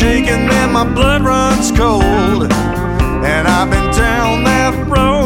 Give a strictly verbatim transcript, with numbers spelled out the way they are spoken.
shaking and my blood runs cold. And I've been down that road